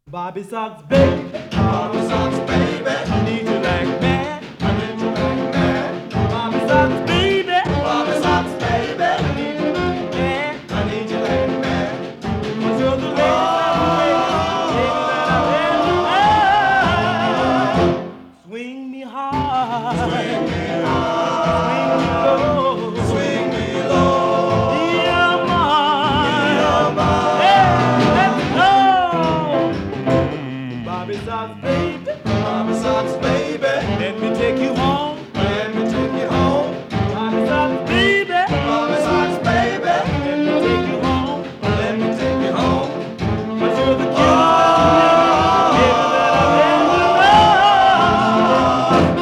Bobby Sox, baby. Bobby Sox, baby. I need you like mad. I need you like mad. Bobby Sox, baby. Bobby Sox, baby. I need you like mad. I need you like mad. 'Cause you're the latest swing me hard. Swing me hard. Swing me low. Swing me low. Dear mine. Dear mine. Hey, let's go. Bobby Sox, baby. Bobby Sox, baby. Let me take you home. Let me take you home. Bobby Sox, baby. Bobby Sox, baby. Let me take you home. Let me take you home. 'Cause you're the cutest baby that I've ever known.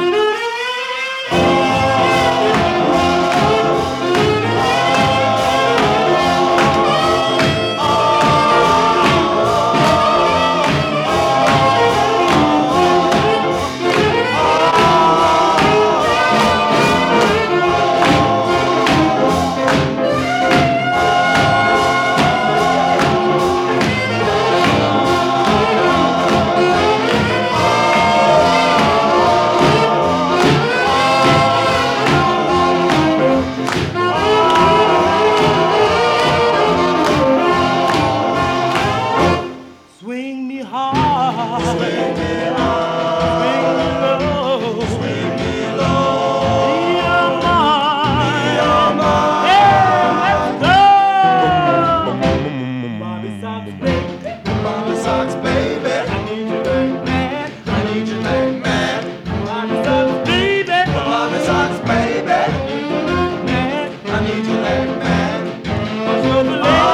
Swing me hard. Swing me hard. Swing me low. Swing me low. Dear mine. Dear mine. Hey, let's go. Bobby Sox, baby. Bobby Sox, baby. I need you like mad. I need you like mad. Bobby Sox, baby. Bobby Sox, baby. Mad. I need you like mad. 'Cause you're the latest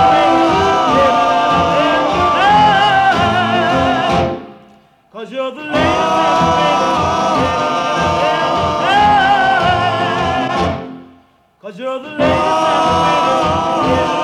Cause you're the latest Cause you're the latest